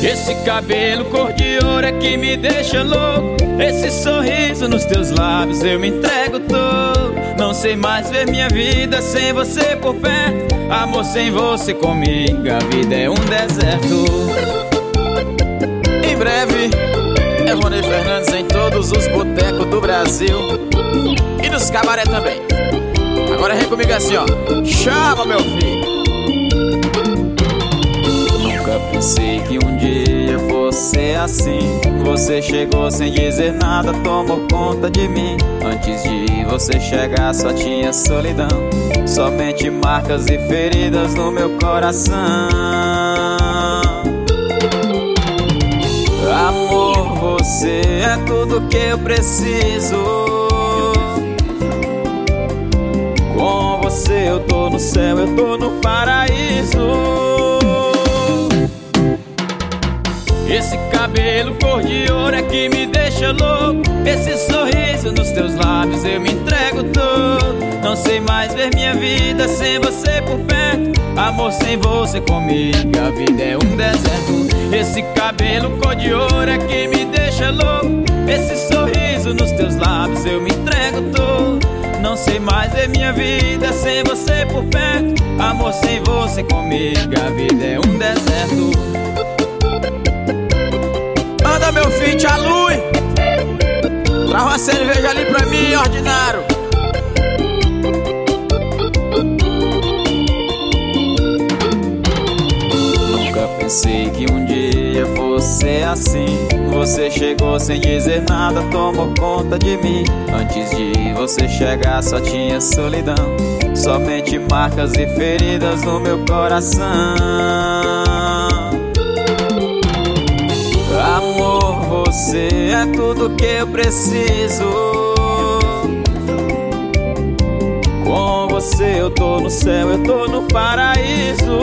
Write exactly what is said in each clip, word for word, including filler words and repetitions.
Esse cabelo cor de ouro é que me deixa louco. Esse sorriso nos teus lábios eu me entrego todo. Não sei mais ver minha vida sem você por perto. Amor, sem você comigo a vida é um deserto. Em breve é Rony Fernandes em todos os botecos do Brasil e nos cabaré também. Agora vem comigo assim, ó. Chama, meu filho. Nunca pensei que um dia fosse assim. Você chegou sem dizer nada, tomou conta de mim. Antes de você chegar só tinha solidão, somente marcas e feridas no meu coração. Amor, você é tudo que eu preciso. Com você eu tô no céu, eu tô no paraíso. Esse cabelo cor de ouro é que me deixa louco. Esse sorriso nos teus lábios eu me entrego todo. Não sei mais ver minha vida sem você por perto. Amor, sem você comigo a vida é um deserto. Esse cabelo cor de ouro é que me deixa louco. Esse sorriso nos teus lábios eu me entrego todo. Não sei mais ver minha vida sem você por perto. Amor, sem você comigo a vida é um deserto. Manda meu feat, a luz. Traz uma cerveja ali pra mim, ordinário. Nunca pensei que um dia fosse assim. Você chegou sem dizer nada, tomou conta de mim. Antes de você chegar só tinha solidão, somente marcas e feridas no meu coração. Amor, você é tudo que eu preciso. Com você eu tô no céu, eu tô no paraíso.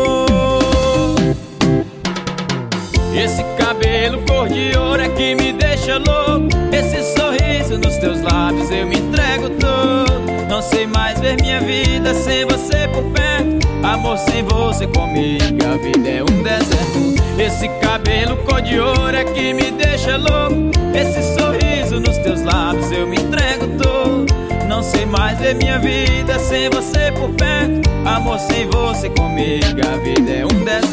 Esse cabelo cor de ouro é que me deixa louco. Esse sorriso nos teus lábios eu me entrego todo. Não sei mais ver minha vida sem você por perto. Amor, sem você comigo a vida é um deserto. Esse cabelo cor de ouro é que me deixa louco. Esse sorriso nos teus lábios eu me entrego todo. Não sei mais ver minha vida sem você por perto. Amor, sem você comigo a vida é um deserto.